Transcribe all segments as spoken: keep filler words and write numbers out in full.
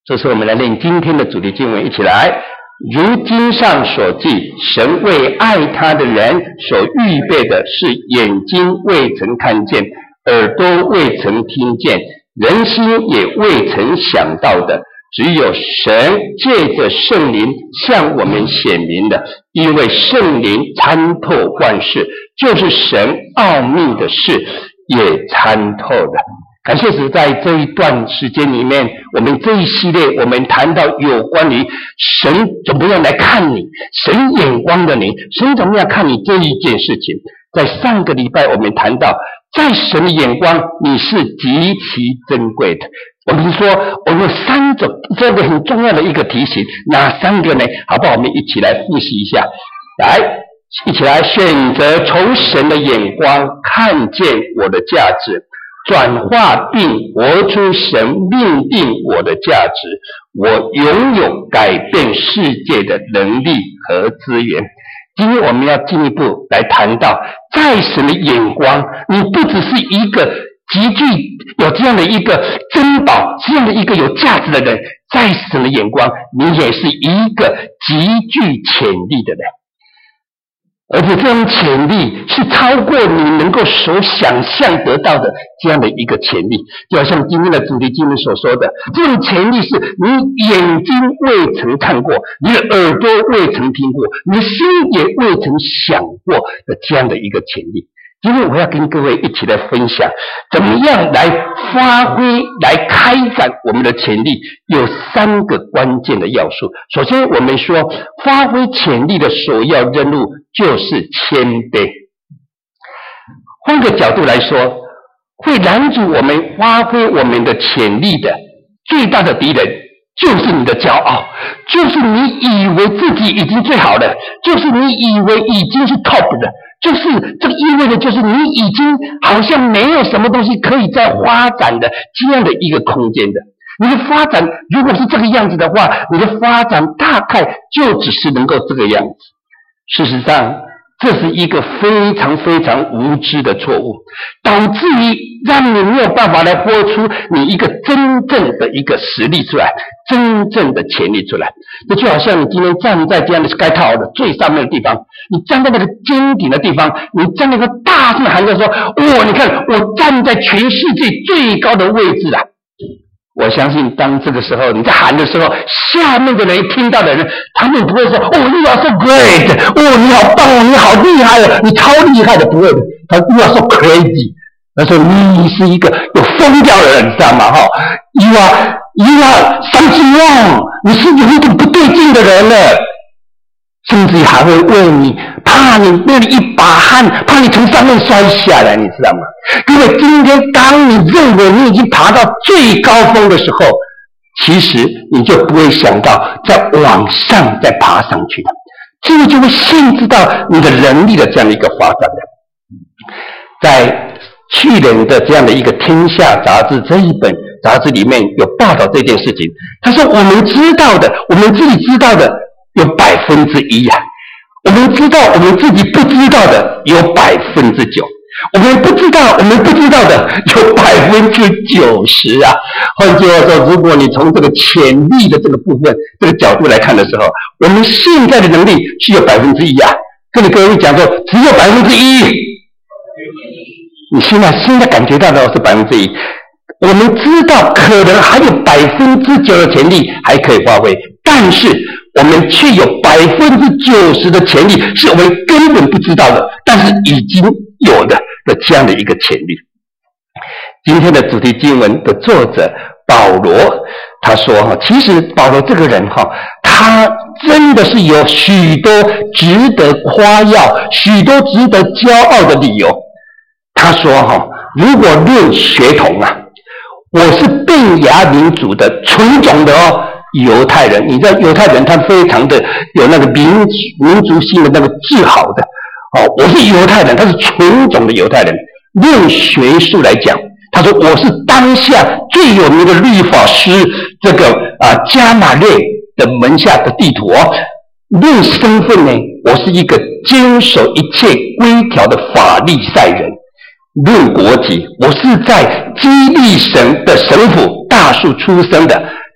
这是我们来念今天的主题经文，一起来。如经上所记，神为爱他的人所预备的是眼睛未曾看见，耳朵未曾听见，人心也未曾想到的，只有神借着圣灵向我们显明的，因为圣灵参透万事，就是神奥秘的事也参透了。感谢主，在这一段时间里面，我们这一系列我们谈到有关于神怎么样来看你，神眼光的你，神怎么样看你这一件事情。在上个礼拜我们谈到，在神的眼光你是极其珍贵的。我们说我们有三种，这个很重要的一个提醒，哪三个呢？好不好？我们一起来复习一下。来，一起来选择从神的眼光看见我的价值，转化并活出神命定我的价值，我拥有改变世界的能力和资源。今天我们要进一步来谈到，在神的眼光，你不只是一个极具有这样的一个珍宝，这样的一个有价值的人，在神的眼光，你也是一个极具潜力的人。而且这种潜力是超过你能够所想象得到的这样的一个潜力，就好像今天的主题经文所说的，这种潜力是你眼睛未曾看过，你的耳朵未曾听过，你的心也未曾想过的这样的一个潜力。今天我要跟各位一起来分享，怎么样来发挥、来开展我们的潜力，有三个关键的要素。首先，我们说发挥潜力的首要任务就是谦卑。换个角度来说，会拦阻我们发挥我们的潜力的最大的敌人，就是你的骄傲，就是你以为自己已经最好了，就是你以为已经是 top 的，就是这个意味着就是你已经好像没有什么东西可以再发展的这样的一个空间的。你的发展如果是这个样子的话，你的发展大概就只是能够这个样子。事实上，这是一个非常非常无知的错误，导致于让你没有办法来活出你一个真正的一个实力出来，真正的潜力出来。这就好像你今天站在这样的 Sky Tower 的最上面的地方，你站在那个尖顶的地方，你站在那个大声喊着说：“哇，你看我站在全世界最高的位置啊！”我相信当这个时候你在喊的时候，下面的人听到的人，他们不会说：“哦 ，you are so great， 哦，你好棒哦，你好厉害哦，你超厉害的。”不会的，他 you are so crazy， 他说你是一个有疯掉的人，你知道吗？哈 ，you are you are something wrong， 你是有一点不对劲的人了，甚至还会问你，怕你那里一把汗，怕你从上面摔下来，你知道吗？因为今天当你认为你已经爬到最高峰的时候，其实你就不会想到再往上再爬上去的，这个就会限制到你的能力的这样的一个发展的。在去年的这样的一个《天下》杂志这一本杂志里面有报道这件事情，他说我们知道的，我们自己知道的有百分之一啊，我们知道我们自己不知道的有百分之九。我们不知道，我们不知道的有百分之九十啊！换句话说，如果你从这个潜力的这个部分、这个角度来看的时候，我们现在的能力是有百分之一啊。跟你各位讲说，只有百分之一。你现在现在感觉到的是百分之一，我们知道可能还有百分之九的潜力还可以发挥，但是我们却有百分之九十的潜力是我们根本不知道的，但是已经有的的这样的一个潜力。今天的主题经文的作者保罗他说哈，其实保罗这个人哈，他真的是有许多值得夸耀、许多值得骄傲的理由。他说哈，如果论血统啊，我是便雅悯族的纯种的哦。犹太人，你知道犹太人他非常的有那个民民族性的那个自豪的哦，我是犹太人，他是纯种的犹太人。论学术来讲，他说我是当下最有名的律法师，这个啊加马列的门下的地图哦。论身份呢，我是一个坚守一切规条的法利赛人。论国籍，我是在基利省的省府大树出生的。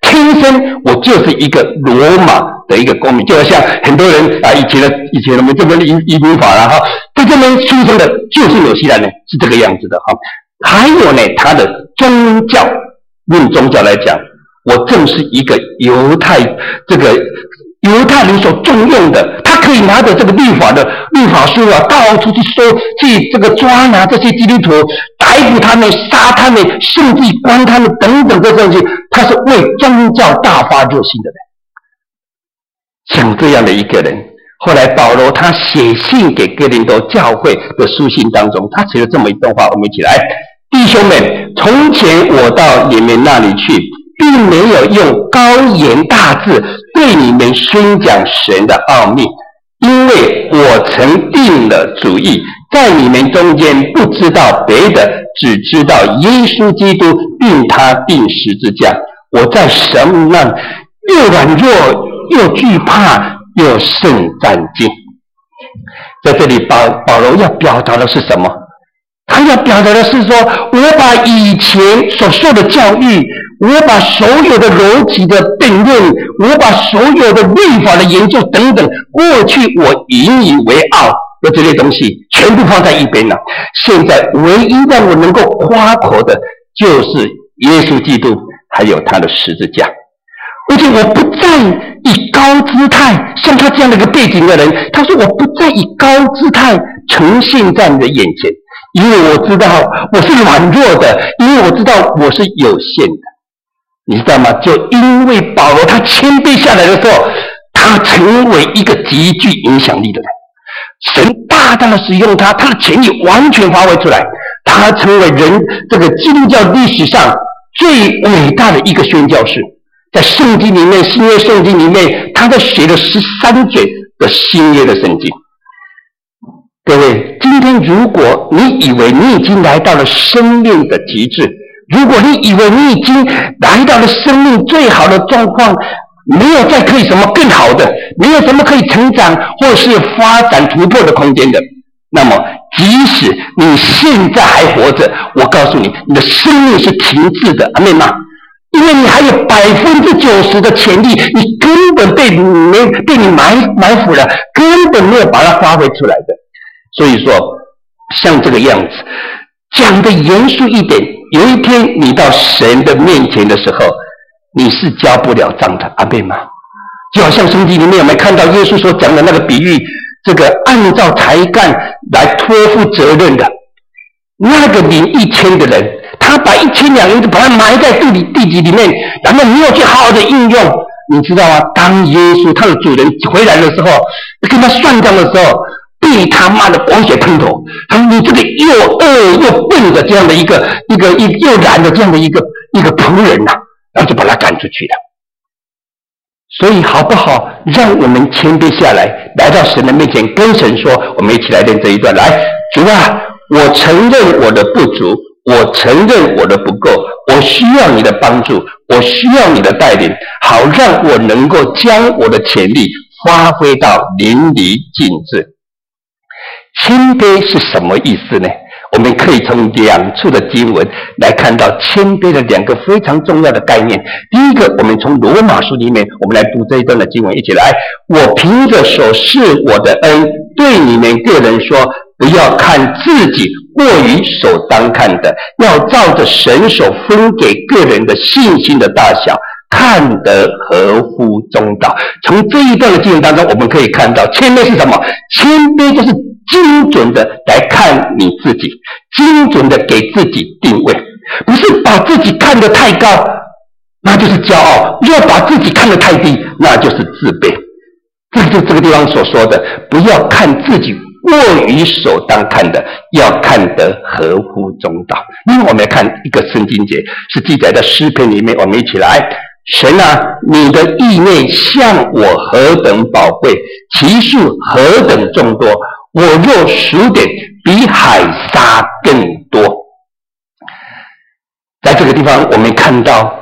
天生我就是一个罗马的一个公民，就好像很多人啊，以前的以前我们这边的移移民法啦哈，在这边出生的就是纽西兰人，是这个样子的哈。还有呢，他的宗教，论宗教来讲，我正是一个犹太这个犹太人所重用的，他可以拿着这个律法的律法书啊，到处去收，去这个抓拿这些基督徒，逮捕他们、杀他们，甚至关他们等等的东西，他是为宗教大发热心的人。像这样的一个人，后来保罗他写信给哥林多教会的书信当中，他写了这么一段话，我们一起来。弟兄们，从前我到你们那里去，并没有用高言大志对你们宣讲神的奥秘，因为我曾定了主意，在你们中间不知道别的，只知道耶稣基督并他钉十字架。我在神那又软弱又惧怕又甚战兢。在这里保保罗要表达的是什么？他要表达的是说，我把以前所受的教育，我把所有的逻辑的辩论，我把所有的律法的研究等等，过去我引以为傲的这些东西全部放在一边了。现在唯一让我能够夸口的就是耶稣基督还有他的十字架。而且我不再以高姿态，像他这样的一个背景的人，他说我不再以高姿态呈现在你的眼前，因为我知道我是软弱的，因为我知道我是有限的。你知道吗？就因为保罗他谦卑下来的时候，他成为一个极具影响力的人，神大大的使用他，他的潜力完全发挥出来，他成为人这个基督教历史上最伟大的一个宣教士。在圣经里面，新约圣经里面，他在写了十三卷的新约的圣经。各位，今天如果你以为你已经来到了生命的极致，如果你以为你已经来到了生命最好的状况，没有再可以什么更好的，没有什么可以成长或是发展突破的空间的，那么即使你现在还活着，我告诉你，你的生命是停滞的，阿们吗？因为你还有百分之九十的潜力，你根本被你没被你埋埋伏了，根本没有把它发挥出来的。所以说，像这个样子，讲的严肃一点，有一天你到神的面前的时候，你是交不了账的，阿们吗？就好像圣经里面我们看到耶稣所讲的那个比喻，这个按照才干来托付责任的，那个领一千的人，他把一千两银子把它埋在地里地底里面，然后没有去好好的应用。你知道吗？当耶稣他的主人回来的时候，跟他算账的时候，被他妈的光血喷头，他说你这个又恶又笨的这样的一个一个一又懒的这样的一个一个仆人呐、啊，然后就把他赶出去了。所以好不好？让我们谦卑下来，来到神的面前，跟神说，我们一起来念这一段。来，主啊，我承认我的不足，我承认我的不够，我需要你的帮助，我需要你的带领，好让我能够将我的潜力发挥到淋漓尽致。谦卑是什么意思呢？我们可以从两处的经文来看到谦卑的两个非常重要的概念。第一个，我们从罗马书里面，我们来读这一段的经文，一起来。我凭着所示我的恩，对你们个人说，不要看自己过于所当看的，要照着神所分给个人的信心的大小，看得合乎中道。从这一段的经文当中，我们可以看到谦卑是什么？谦卑就是精准的来看你自己，精准的给自己定位，不是把自己看得太高，那就是骄傲；要把自己看得太低，那就是自卑。这就是这个地方所说的，不要看自己过于所当看的，要看得合乎中道。另外我们来看一个圣经节，是记载在诗篇里面，我们一起来。神啊，你的意念向我何等宝贵，其数何等众多，我若数点，比海沙更多。在这个地方我们看到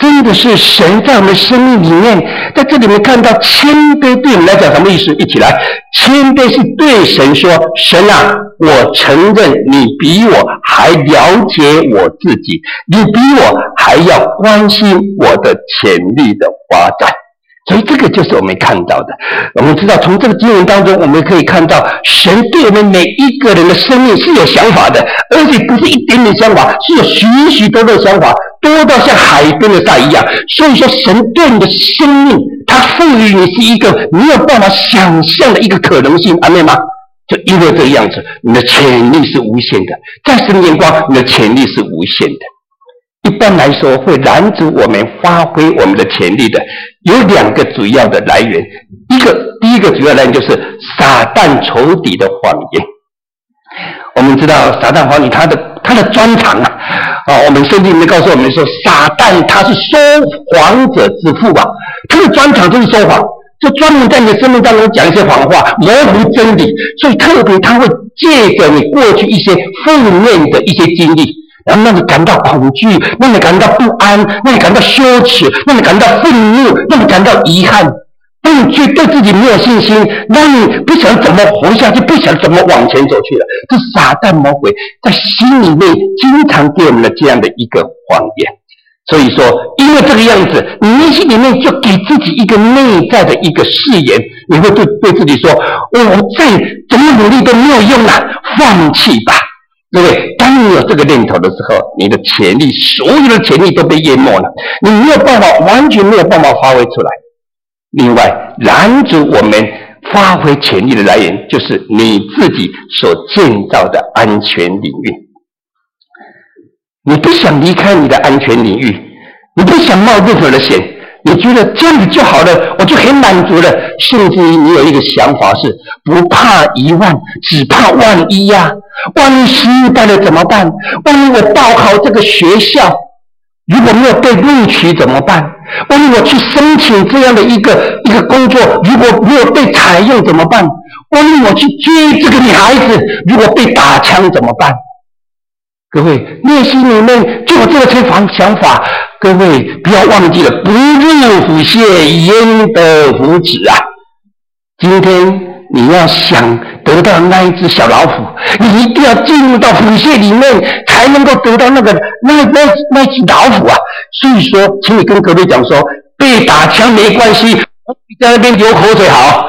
真的是神在我们生命里面，在这里面看到谦卑对我们来讲什么意思？一起来，谦卑是对神说：神啊，我承认你比我还了解我自己，你比我还要关心我的潜力的发展。所以这个就是我们看到的。我们知道从这个经文当中，我们可以看到神对我们每一个人的生命是有想法的，而且不是一点点想法，是有许许多多的想法，多到像海边的沙一样。所以说神对你的生命，他赋予你是一个没有办法想象的一个可能性，阿们吗？就因为这个样子，你的潜力是无限的，在神的眼光，你的潜力是无限的。一般来说，会拦阻我们发挥我们的潜力的有两个主要的来源。一个第一个主要来源就是撒旦仇敌的谎言。我们知道撒旦谎言他的他的专长啊，啊，我们圣经里面告诉我们说，撒旦他是说谎者之父啊，他的专长就是说谎，就专门在你的生命当中讲一些谎话，模糊真理。所以特别他会借着你过去一些负面的一些经历，然后让你感到恐惧，让你感到不安，让你感到羞耻，让你感到愤怒，让你感到遗憾，让你对自己没有信心，让你不想怎么活下去，不想怎么往前走去了。这撒旦魔鬼在心里面经常给我们的这样的一个谎言。所以说，因为这个样子，你内心里面就给自己一个内在的一个誓言，你会对对自己说：我再怎么努力都没有用啊，放弃吧。各位，当你有这个念头的时候，你的潜力，所有的潜力都被淹没了，你没有办法，完全没有办法发挥出来。另外，拦阻我们发挥潜力的来源，就是你自己所建造的安全领域。你不想离开你的安全领域，你不想冒任何的险，你觉得这样子就好了，我就很满足了。甚至于你有一个想法是，不怕一万，只怕万一呀、啊！万一失败了怎么办？万一我报考这个学校，如果没有被录取怎么办？万一我去申请这样的一个一个工作，如果没有被采用怎么办？万一我去追这个女孩子，如果被打枪怎么办？各位，内心里面就有这个想法。各位不要忘记了，不入虎穴，焉得虎子啊！今天你要想得到那一只小老虎，你一定要进入到虎穴里面，才能够得到那个那那那只老虎啊！所以说，请你跟各位讲说，被打枪没关系，你在那边流口水好。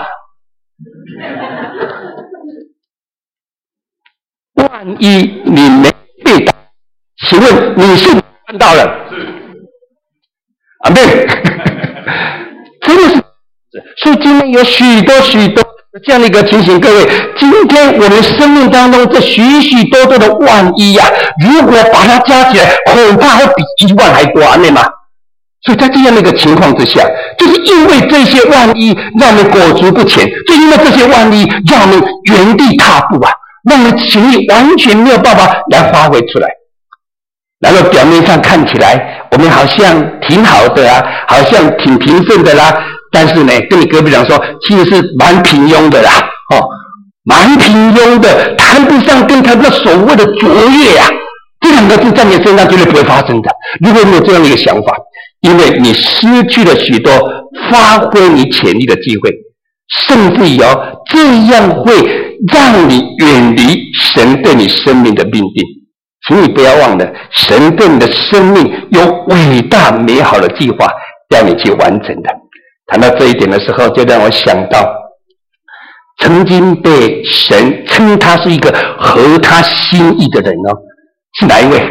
万一你没被打，请问你是看到了？啊，对，真的是。所以今天有许多许多这样的一个情形，各位，今天我们生命当中这许许多多的万一呀、啊，如果把它加起来，恐怕会比一万还多，对吗？所以在这样的一个情况之下，就是因为这些万一让我们裹足不前，就因为这些万一让我们原地踏步啊，让我们情力完全没有办法来发挥出来。然后表面上看起来我们好像挺好的啊，好像挺平顺的啦，但是呢，跟你隔壁讲说，其实是蛮平庸的啦，哦，蛮平庸的，谈不上跟他那所谓的卓越啊，这两个字在你身上绝对不会发生的。如果你有这样的一个想法，因为你失去了许多发挥你潜力的机会，甚至于哦，这样会让你远离神对你生命的命定。请你不要忘了，神对你的生命有伟大美好的计划要你去完成的。谈到这一点的时候，就让我想到曾经被神称他是一个合他心意的人哦，是哪一位？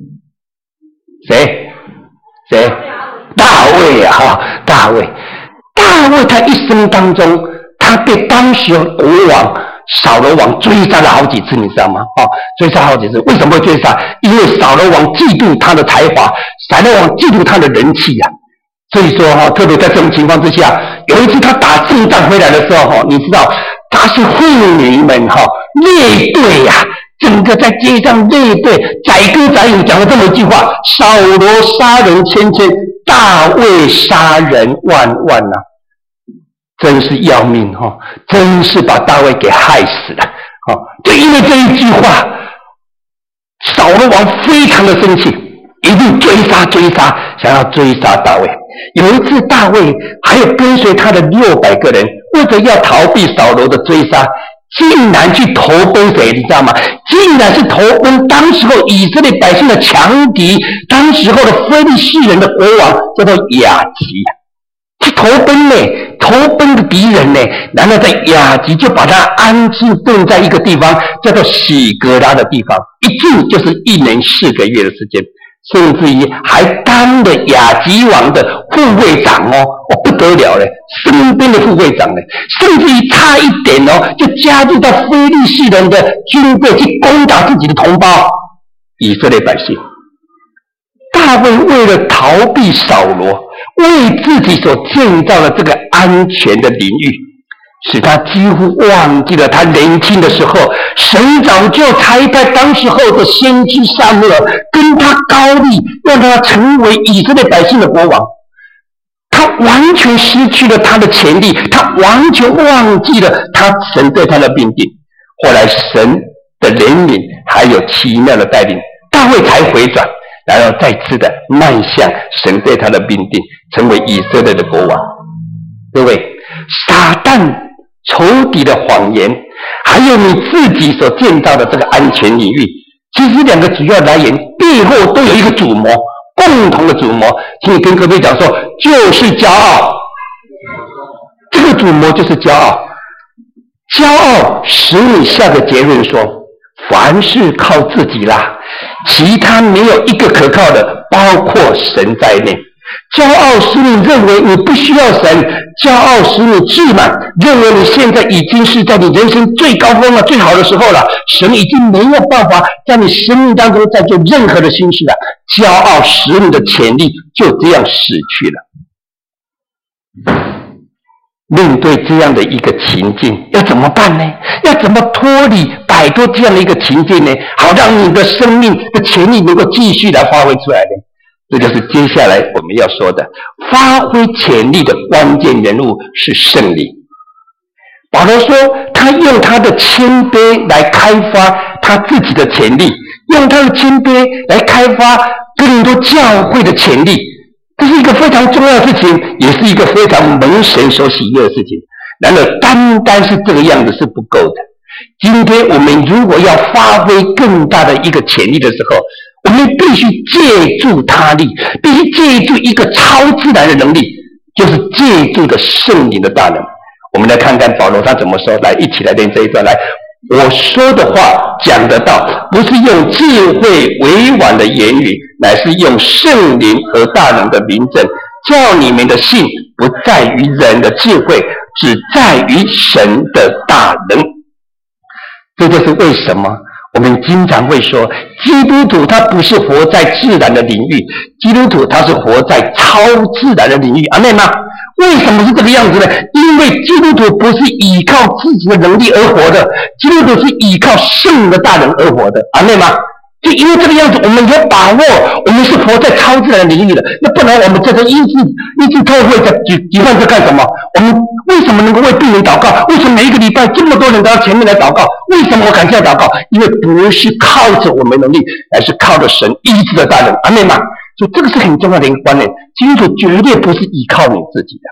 谁？谁？大卫啊！哈，大卫，大卫他一生当中，他被当时的国王扫罗王追杀了好几次，你知道吗？哦，追杀好几次，为什么会追杀？因为扫罗王嫉妒他的才华，扫罗王嫉妒他的人气啊。所以说哈，特别在这种情况之下，有一次他打胜仗回来的时候哈，你知道他是妇女们哈列队呀、啊，整个在街上列队载歌载舞，讲了这么一句话：扫罗杀人千千，大卫杀人万万啊！真是要命哈、哦！真是把大卫给害死了。哦，就因为这一句话，扫罗王非常的生气， 一定追杀追杀，想要追杀大卫。有一次大卫还有跟随他的六百个人，为了要逃避扫罗的追杀，竟然去投奔谁？你知道吗？竟然是投奔当时候以色列百姓的强敌，当时候的非利士人的国王叫做亚吉，去投奔呢，投奔的敌人呢。然后在亚吉就把他安置顿在一个地方，叫做喜格拉的地方，一住就是一年四个月的时间。甚至于还当了亚吉王的护卫长哦，哦不得了嘞，身边的护卫长嘞，甚至于差一点哦，就加入到非利士人的军队去攻打自己的同胞以色列百姓。大卫为了逃避扫罗，为自己所建造的这个安全的领域，使他几乎忘记了他年轻的时候，神早就差派当时候的先知撒母耳跟他高立，让他成为以色列百姓的国王。他完全失去了他的潜力，他完全忘记了他神对他的命定。后来神的怜悯还有奇妙的带领，大卫才回转，然后再次的迈向神对他的命定，成为以色列的国王。各位，撒旦仇敌的谎言，还有你自己所建造的这个安全领域，其实两个主要来源背后都有一个主谋，共同的主谋。请你跟各位讲说，就是骄傲。这个主谋就是骄傲，骄傲使你下个结论说，凡事靠自己啦，其他没有一个可靠的，包括神在内。骄傲使你认为你不需要神，骄傲使你自满，认为你现在已经是在你人生最高峰了，最好的时候了，神已经没有办法在你生命当中再做任何的心事了。骄傲使你的潜力就这样死去了。面对这样的一个情境，要怎么办呢？要怎么脱离摆脱这样的一个情境呢？好让你的生命的潜力能够继续来发挥出来呢？这就是接下来我们要说的，发挥潜力的关键人物是圣灵。保罗说，他用他的谦卑来开发他自己的潜力，用他的谦卑来开发哥林多教会的潜力，这是一个非常重要的事情，也是一个非常蒙神所喜悦的事情。然而单单是这个样子是不够的，今天我们如果要发挥更大的一个潜力的时候，我们必须借助他力，必须借助一个超自然的能力，就是借助的圣灵的大能。我们来看看保罗他怎么说，来一起来念这一段。来，我说的话讲得到，不是用智慧委婉的言语，乃是用圣灵和大能的明证，叫你们的信不在于人的智慧，只在于神的大能。这就是为什么我们经常会说，基督徒他不是活在自然的领域，基督徒他是活在超自然的领域。阿们吗？为什么是这个样子呢？因为基督徒不是依靠自己的能力而活的，基督徒是依靠圣的大能而活的。阿们吗？就因为这个样子，我们要把握我们是活在超自然的领域的，那不然我们这个医治医治特会在举举办这干什么？我们为什么能够为病人祷告？为什么每一个礼拜这么多人都要前面来祷告？为什么我敢这样祷告？因为不是靠着我们能力，而是靠着神医治的大能。阿们吗？所以这个是很重要的一个观念，基督徒绝对不是依靠你自己的。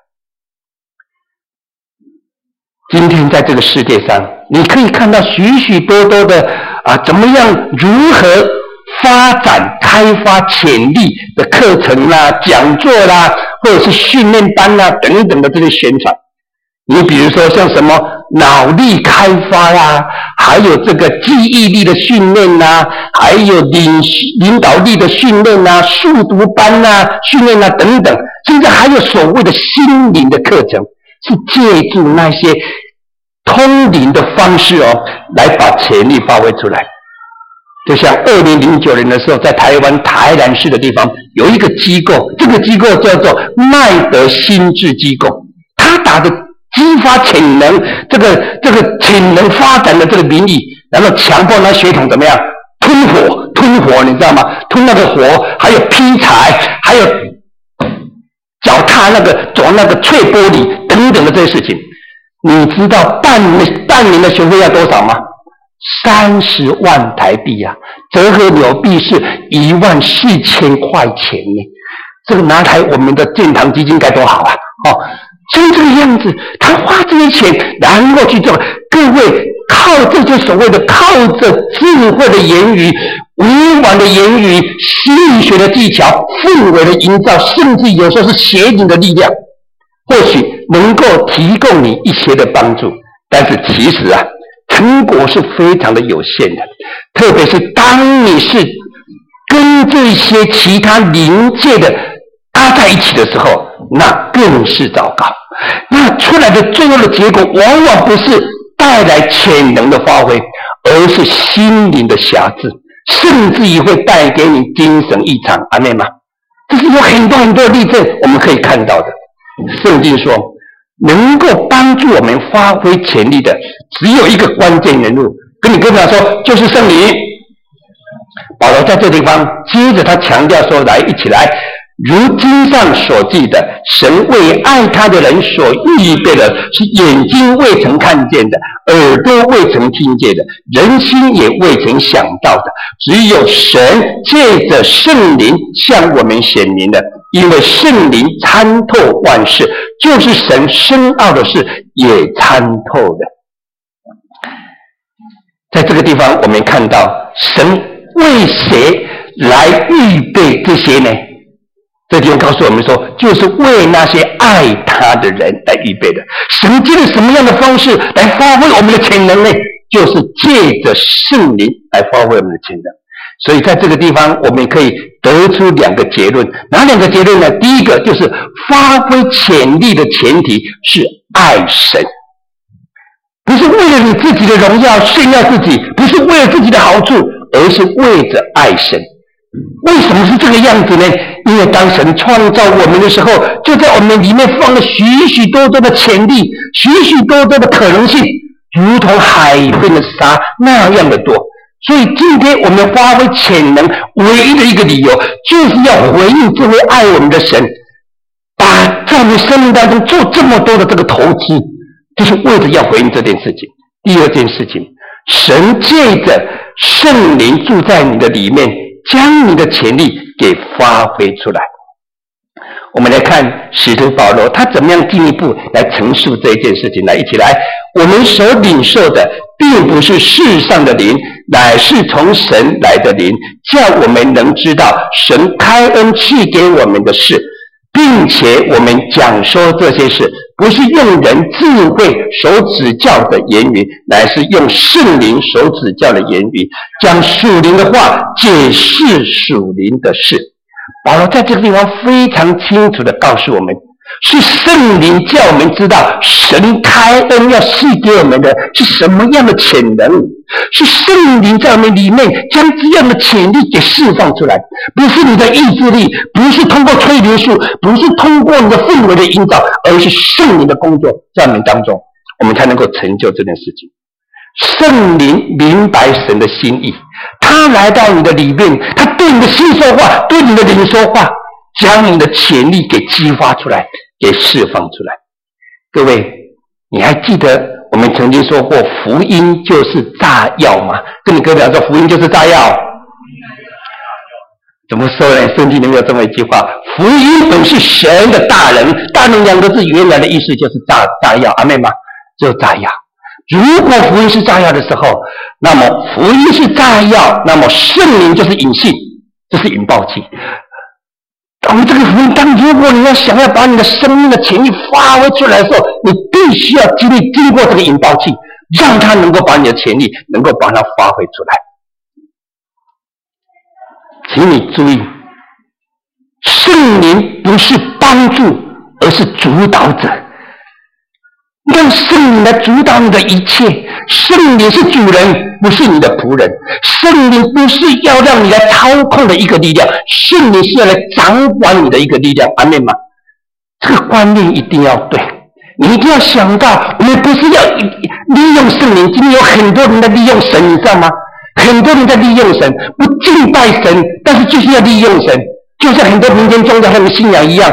今天在这个世界上，你可以看到许许多多的啊，怎么样如何发展开发潜力的课程啦、讲座啦，或者是训练班啦等等的这些宣传。你比如说像什么脑力开发啦，还有这个记忆力的训练啦，还有领领导力的训练啦、速读班啦、训练啦等等，甚至还有所谓的心灵的课程，是借助那些通灵的方式哦，来把潜力发挥出来。就像二零零九年的时候，在台湾台南市的地方有一个机构，这个机构叫做麦德心智机构，他打着激发潜能这个这个潜能发展的这个名义，然后强迫那血统怎么样吞火吞火，你知道吗？吞那个火，还有劈柴，还有脚踏那个走那个碎玻璃等等的这些事情。你知道半年半年的学费要多少吗？ 三十万台币啊，折合纽币是一万四千块钱呢。这个拿来我们的建堂基金该多好啊！哦，像这个样子，他花这些钱，然后去做。各位靠这些所谓的靠着智慧的言语、委婉的言语、心理学的技巧、氛围的营造，甚至有时候是邪灵的力量，或许能够提供你一些的帮助。但是其实啊，成果是非常的有限的，特别是当你是跟这些其他灵界的搭在一起的时候，那更是糟糕。那出来的最后的结果，往往不是带来潜能的发挥，而是心灵的辖制，甚至于会带给你精神异常。阿们吗？这是有很多很多的例证我们可以看到的。圣经说，能够帮助我们发挥潜力的，只有一个关键人物，跟你跟他说，就是圣灵。保罗在这地方接着他强调说，来，一起来，如经上所记的，神为爱他的人所预备的，是眼睛未曾看见的，耳朵未曾听见的，人心也未曾想到的，只有神借着圣灵向我们显明的。因为圣灵参透万事，就是神深奥的事也参透的。在这个地方我们看到，神为谁来预备这些呢？这地方告诉我们说，就是为那些爱他的人来预备的。神借着什么样的方式来发挥我们的潜能呢？就是借着圣灵来发挥我们的潜能。所以在这个地方我们可以得出两个结论。哪两个结论呢？第一个就是发挥潜力的前提是爱神，不是为了你自己的荣耀炫耀自己，不是为了自己的好处，而是为着爱神。为什么是这个样子呢？因为当神创造我们的时候，就在我们里面放了许许多多的潜力，许许多多的可能性，如同海边的沙那样的多。所以今天我们发挥潜能唯一的一个理由，就是要回应这位爱我们的神，把在我们生命当中做这么多的这个投资，就是为了要回应这件事情。第二件事情，神借着圣灵住在你的里面，将你的潜力给发挥出来。我们来看使徒保罗他怎么样进一步来陈述这一件事情。来，一起来，我们所领受的并不是世上的灵，乃是从神来的灵，叫我们能知道神开恩赐给我们的事，并且我们讲说这些事，不是用人智慧所指教的言语，乃是用圣灵所指教的言语，将属灵的话解释属灵的事。保罗在这个地方非常清楚地告诉我们，是圣灵叫我们知道神开恩要赐给我们的是什么样的潜能，是圣灵在我们里面将这样的潜力给释放出来，不是你的意志力，不是通过催眠术，不是通过你的氛围的引导，而是圣灵的工作在我们当中，我们才能够成就这件事情。圣灵明白神的心意，他来到你的里面，他对你的心说话，对你的灵说话，将你的潜力给激发出来，给释放出来。各位，你还记得我们曾经说过福音就是炸药吗？跟你哥讲说福音就是炸药，怎么说呢？圣经里面有这么一句话，福音本是神的大能，大能两个字原来的意思就是炸炸药，阿们吗？就是炸药。如果福音是炸药的时候，那么福音是炸药，那么圣灵就是引信，就是引爆器。我们这个福音当如果你要想要把你的生命的潜力发挥出来的时候，你必须要经历经过这个引爆器，让它能够把你的潜力能够把它发挥出来。请你注意，圣灵不是帮助，而是主导者。让圣灵来主导你的一切，圣灵是主人，不是你的仆人。圣灵不是要让你来操控的一个力量，圣灵是要来掌管你的一个力量。阿们吗？这个观念一定要对，你一定要想到，我们不是要利用圣灵。今天有很多人在利用神，你知道吗？很多人在利用神，不敬拜神，但是就是要利用神，就像很多民间宗教他们信仰一样。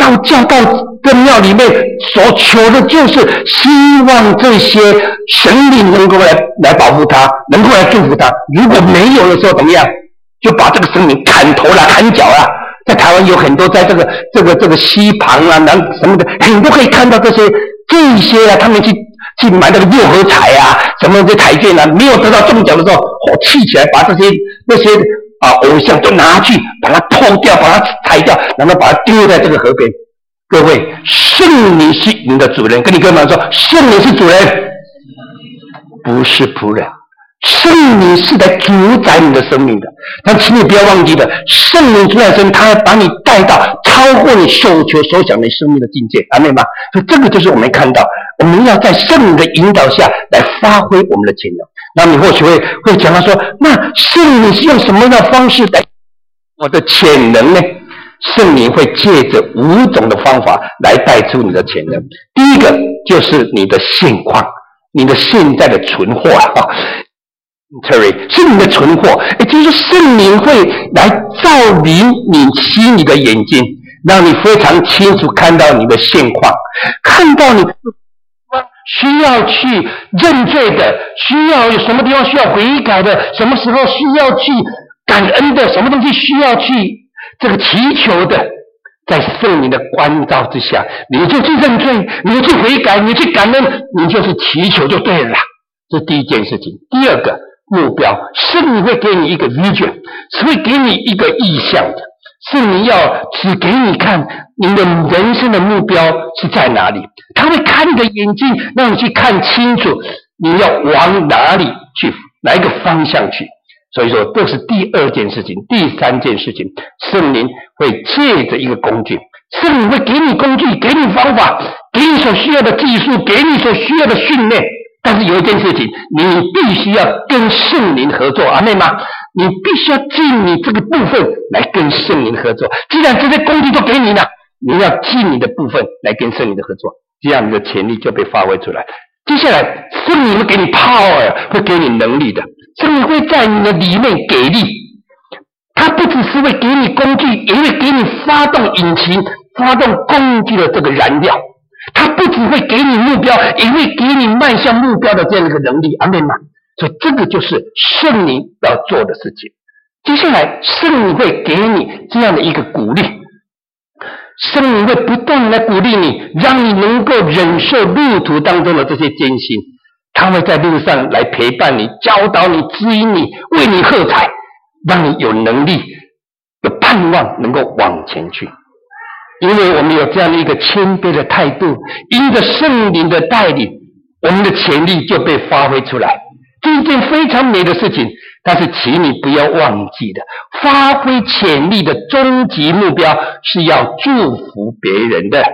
到教道跟庙里面所求的就是希望这些神灵能够来来保护他，能够来祝福他。如果没有的时候怎么样？就把这个神灵砍头啦、砍脚啦。在台湾有很多在这个这个这个溪旁啊、南什么的，很多可以看到这些这些啊，他们去去买那个六合彩啊，什么这彩券啊，没有得到中奖的时候，火气起来，把这些那些啊偶像都拿去把它剖掉，把它裁掉，然后把它丢在这个河边。各位，圣灵是你的主人，跟你哥们说，圣灵是主人，不是仆人。圣灵是来主宰你的生命的，但请你不要忘记了，圣灵主宰生，他会把你带到超过你所求所想的生命的境界，阿们吗？所以这个就是我们看到，我们要在圣灵的引导下来发挥我们的潜能。那你或许会会讲到说，那圣灵是用什么样的方式来我的潜能呢？圣灵会借着五种的方法来带出你的潜能。第一个就是你的现况，你的现在的存货啊。是你的存货，也就是圣灵会来照明你吸你的眼睛，让你非常清楚看到你的现况，看到你需要去认罪的，需要有什么地方需要悔改的，什么时候需要去感恩的，什么东西需要去这个祈求的。在圣灵的关照之下，你就去认罪，你就去悔改，你去感恩，你就是祈求就对了啦。这是第一件事情。第二个目标，圣灵会给你一个 vision， 是会给你一个意向的。圣灵要只给你看你的人生的目标是在哪里，他会开你的眼睛，让你去看清楚你要往哪里去，哪一个方向去。所以说这是第二件事情。第三件事情，圣灵会借着一个工具，圣灵会给你工具，给你方法，给你所需要的技术，给你所需要的训练。但是有一件事情，你必须要跟圣灵合作，阿们吗？你必须要尽你这个部分来跟圣灵合作。既然这些工具都给你了，你要尽你的部分来跟圣灵的合作，这样你的潜力就被发挥出来。接下来，圣灵会给你 power， 会给你能力的。圣灵会在你的里面给力，它不只是会给你工具，也会给你发动引擎、发动工具的这个燃料。他不只会给你目标，也会给你迈向目标的这样一个能力，阿们吗？所以这个就是圣灵要做的事情。接下来，圣灵会给你这样的一个鼓励，圣灵会不断的来鼓励你，让你能够忍受路途当中的这些艰辛。他会在路上来陪伴你，教导你，指引你，为你喝彩，让你有能力、有盼望，能够往前去。因为我们有这样的一个谦卑的态度，因着圣灵的带领，我们的潜力就被发挥出来，这是一件非常美的事情。但是请你不要忘记的，发挥潜力的终极目标是要祝福别人的。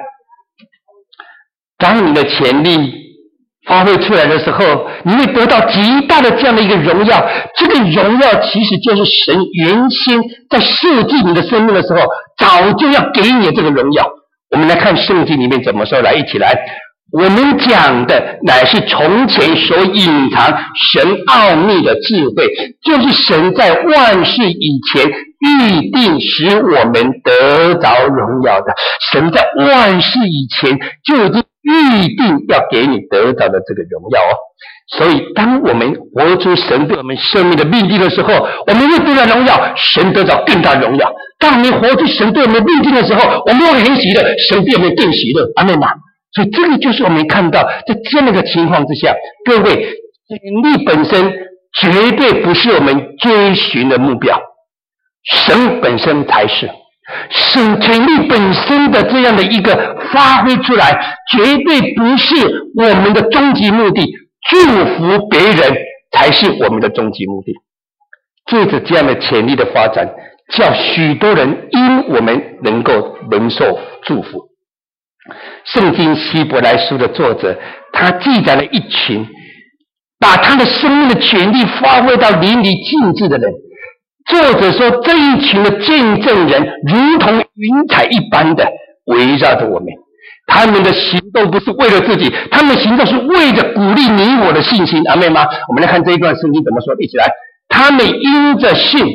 当你的潜力发挥出来的时候，你会得到极大的这样的一个荣耀。这个荣耀其实就是神原先在设计你的生命的时候，早就要给你的这个荣耀。我们来看圣经里面怎么说，来一起来。我们讲的乃是从前所隐藏神奥秘的智慧，就是神在万事以前预定使我们得着荣耀的。神在万事以前就已经预定要给你得着的这个荣耀哦。所以当我们活出神对我们生命的命定的时候，我们会得到荣耀，神得着更大荣耀。当我们活出神对我们命定的时候，我们会很喜乐，神对我们更喜乐，阿们吗？所以这个就是我们看到在这样的一个情况之下，各位，潜力本身绝对不是我们追寻的目标，神本身才是。神潜力本身的这样的一个发挥出来，绝对不是我们的终极目的，祝福别人才是我们的终极目的。借着这样的潜力的发展，叫许多人因我们能够蒙受祝福。圣经希伯来书的作者，他记载了一群把他的生命的权利发挥到淋漓尽致的人。作者说，这一群的见证人如同云彩一般的围绕着我们，他们的行动不是为了自己，他们的行动是为了鼓励你我的信心，阿们吗？我们来看这一段圣经怎么说，一起来。他们因着信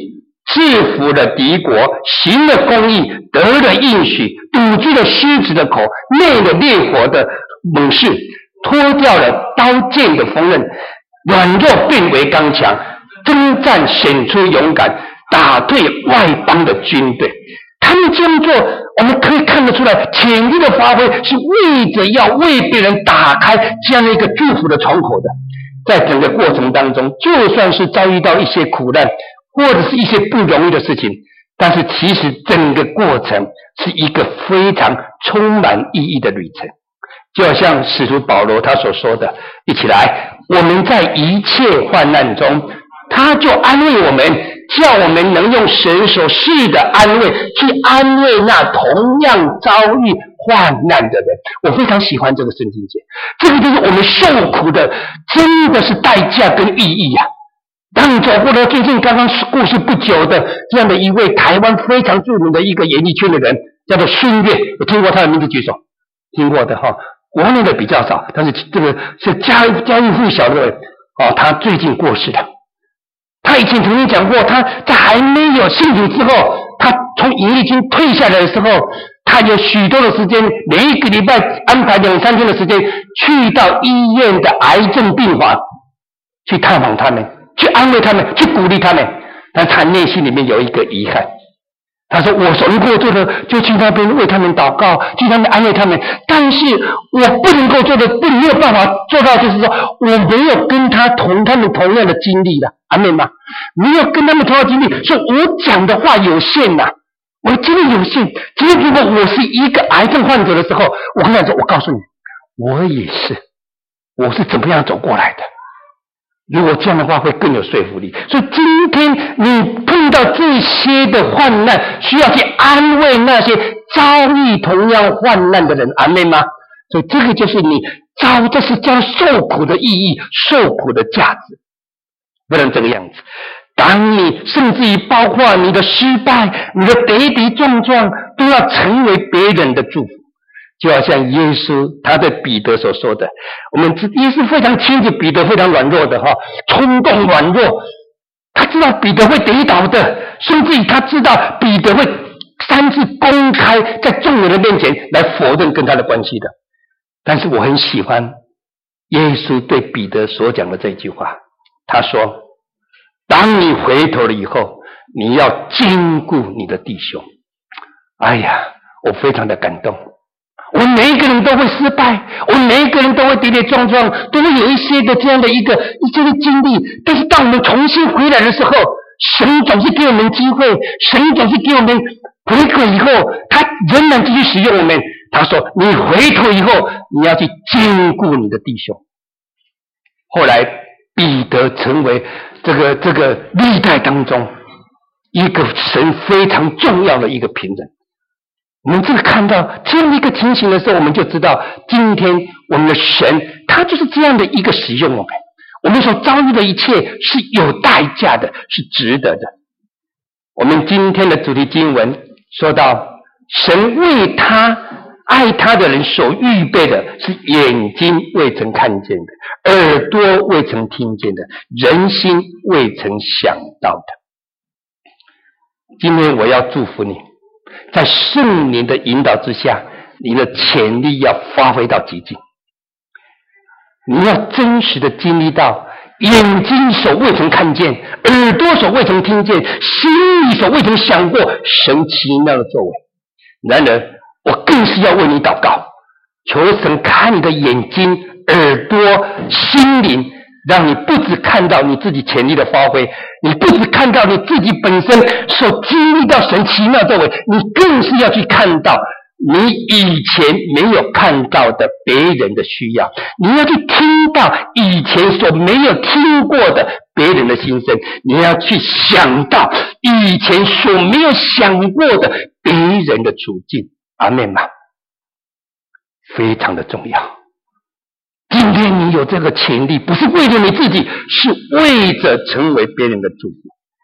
制服了敌国，行了公义，得了应许，堵住了狮子的口，灭了烈火的猛士，脱掉了刀剑的锋刃，软弱变为刚强，征战显出勇敢，打退外邦的军队。他们这样做，我们可以看得出来，潜力的发挥是为着要为别人打开这样的一个祝福的窗口的。在整个过程当中，就算是遭遇到一些苦难，或者是一些不容易的事情，但是其实整个过程是一个非常充满意义的旅程。就好像使徒保罗他所说的，一起来，我们在一切患难中，他就安慰我们，叫我们能用神所赐的安慰去安慰那同样遭遇患难的人。我非常喜欢这个圣经节，这个就是我们受苦的真的是代价跟意义啊。当你走过了最近刚刚过世不久的这样的一位台湾非常著名的一个演艺圈的人，叫做孙越，有听过他的名字举手？听过的哈，国内的比较少，但是这个是家家喻户晓的人哦，他最近过世了。他以前曾经讲过，他在还没有信主之后，他从演艺圈退下来的时候，他有许多的时间，每一个礼拜安排两三天的时间，去到医院的癌症病房去探访他们，去安慰他们，去鼓励他们。但他内心里面有一个遗憾，他说我所能够做的就去那边为他们祷告，去那边安慰他们，但是我不能够做的，不没有办法做到，就是说我没有跟他同他们同样的经历的，阿们吗？没有跟他们同样的经历，所以我讲的话有限呐、啊，我的经历有限。今天如果我是一个癌症患者的时候，我跟他说，我告诉你，我也是，我是怎么样走过来的。如果这样的话会更有说服力。所以今天你碰到这些的患难，需要去安慰那些遭遇同样患难的人，阿们吗？所以这个就是你遭，这是将受苦的意义，受苦的价值，不能这个样子。当你甚至于包括你的失败，你的跌跌撞撞，都要成为别人的祝福。就好像耶稣他对彼得所说的，我们耶稣非常清楚彼得非常软弱的哈，冲动软弱，他知道彼得会跌倒的，甚至于他知道彼得会三次公开在众人的面前来否认跟他的关系的。但是我很喜欢耶稣对彼得所讲的这句话，他说，当你回头了以后，你要坚固你的弟兄。哎呀，我非常的感动。我们每一个人都会失败，我们每一个人都会跌跌撞撞，都会有一些的这样的一个一些的经历。但是当我们重新回来的时候，神总是给我们机会，神总是给我们回馈以后，他仍然继续使用我们。他说，你回头以后，你要去坚固你的弟兄。后来彼得成为这个这个历代当中一个神非常重要的一个凭人。我们这个看到这样的一个情形的时候，我们就知道今天我们的神他就是这样的一个使用我们，我们所遭遇的一切是有代价的，是值得的。我们今天的主题经文说到，神为他爱他的人所预备的是眼睛未曾看见的，耳朵未曾听见的，人心未曾想到的。今天我要祝福你，在圣灵的引导之下，你的潜力要发挥到极尽。你要真实的经历到眼睛所未曾看见，耳朵所未曾听见，心里所未曾想过神奇妙的作为。然而我更是要为你祷告，求神开你的眼睛、耳朵、心灵，让你不只看到你自己潜力的发挥，你不只看到你自己本身所经历到神奇妙作为，你更是要去看到你以前没有看到的别人的需要，你要去听到以前所没有听过的别人的心声，你要去想到以前所没有想过的别人的处境。阿们吗？非常的重要。今天你有这个潜力，不是为了你自己，是为着成为别人的祝福。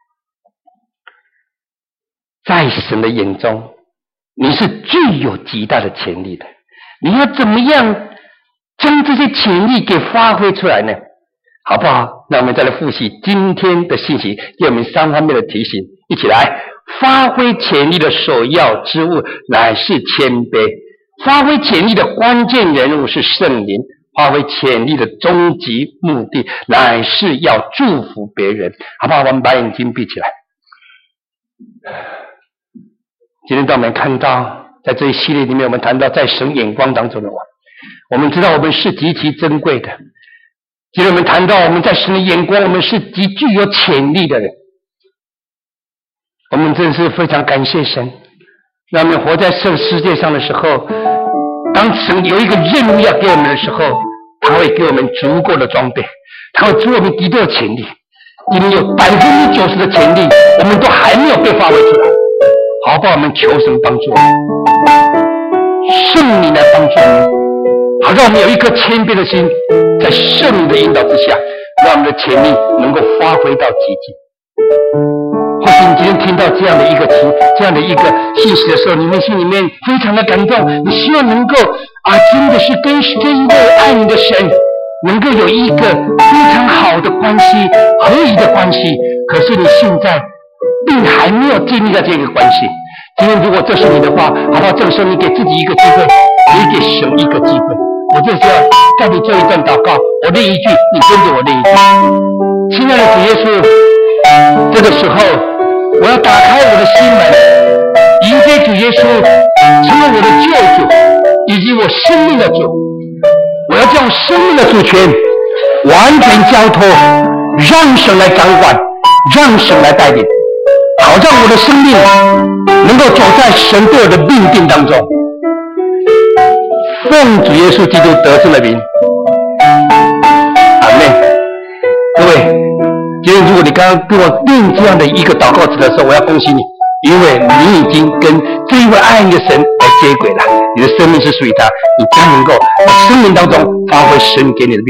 在神的眼中，你是最有极大的潜力的。你要怎么样将这些潜力给发挥出来呢？好不好？那我们再来复习今天的信息，给我们三方面的提醒。 一起来，发挥潜力的首要之物乃是谦卑，发挥潜力的关键人物是圣灵，发挥潜力的终极目的乃是要祝福别人，好不好？我们把眼睛闭起来。今天当我们看到在这一系列里面，我们谈到在神眼光当中的我，我们知道我们是极其珍贵的。今天我们谈到我们在神的眼光，我们是极具有潜力的人。我们真是非常感谢神，让我们活在这世界上的时候，当神有一个任务要给我们的时候，他会给我们足够的装备，他会给我们极多的潜力。因为有百分之九十的潜力，我们都还没有被发挥出来。好不好？我们求神帮助我们，圣灵来帮助我们，好让我们有一颗谦卑的心，在圣灵的引导之下，让我们的潜力能够发挥到极致。或许你今天听到这样的一个题，这样的一个信息的时候，你们心里面非常的感动，你希望能够啊，真的是跟这一位爱你的神能够有一个非常好的关系，合宜的关系。可是你现在并还没有建立到这个关系。今天如果这是你的话，好不好？这个时候你给自己一个机会，也给神一个机会。我就是要带你做一段祷告，我念一句，你跟着我念一句。亲爱的主耶稣，这个时候我要打开我的心门，迎接主耶稣成为我的救主，以及我生命的主。我要将生命的主权完全交托，让神来掌管，让神来带领，好让我的生命能够走在神对我的命定当中。奉主耶稣基督得胜的名，阿们。各位，今天如果你刚刚跟我念这样的一个祷告词的时候，我要恭喜你，因为你已经跟这一位爱你的神来接轨了，你的生命是属于他，你将能够在生命当中发挥神给你的命。